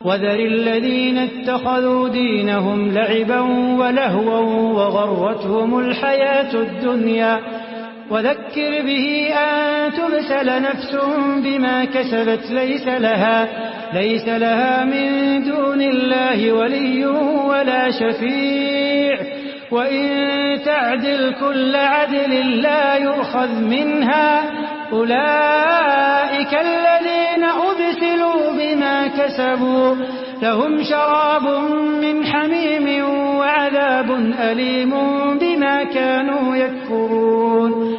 وذر الذين اتخذوا دينهم لعبا ولهوا وغرتهم الحياة الدنيا وذكر به أن تبسل نفس بما كسبت ليس لها من دون الله ولي ولا شفيع وإن تعدل كل عدل لا يؤخذ منها أولئك الذين أبسلوا بما كسبوا لهم شراب من حميم وعذاب أليم بما كانوا يكفرون